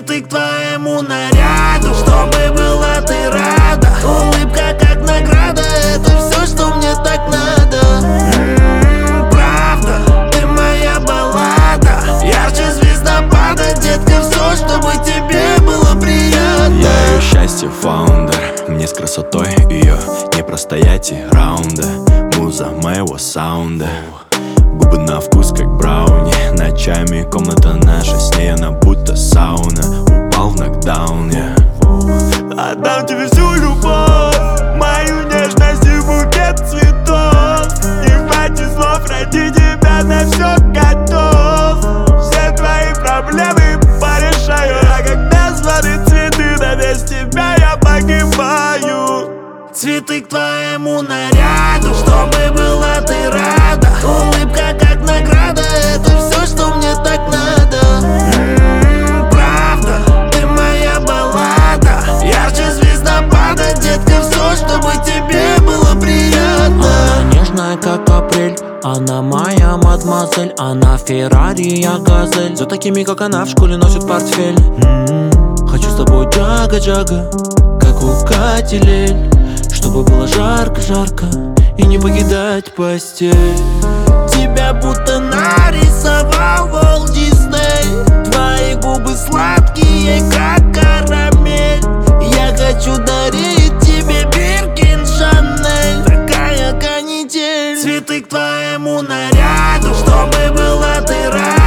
Цветы к твоему наряду, чтобы была ты рада. Улыбка как награда, это все, что мне так надо. Правда, ты моя баллада, ярче звездопада. Детка, все, чтобы тебе было приятно. Я ее счастье, фаундер. Мне с красотой ее не простоять и раунда. Муза моего саунда. Губы на вкус как брауни. Ночами комната наша, с ней она будто сауна. Упал в нокдаун, я Отдам тебе всю любовь, мою нежность и букет цветов. Не хватит слов, ради тебя на все готов. Все твои проблемы порешаю, а когда звонят цветы, да без тебя я погибаю. Цветы к твоему наряду, чтобы была ты рада. Улыбка как награда, это все, что мне так надо. Правда, ты моя баллада, ярче звездопада. Детка, все, чтобы тебе было приятно. Она нежная, как апрель, она моя мадемуазель. Она Феррари, я газель. За такими, как она, в школе носит портфель. Хочу с тобой джага-джага, как у Кати Лель. Чтобы было жарко-жарко и не покидать постель. Тебя будто нарисовал Walt Disney. Твои губы сладкие, как карамель. Я хочу дарить тебе Биркин, Шанель. Такая канитель. Цветы к твоему наряду, чтобы была ты рада.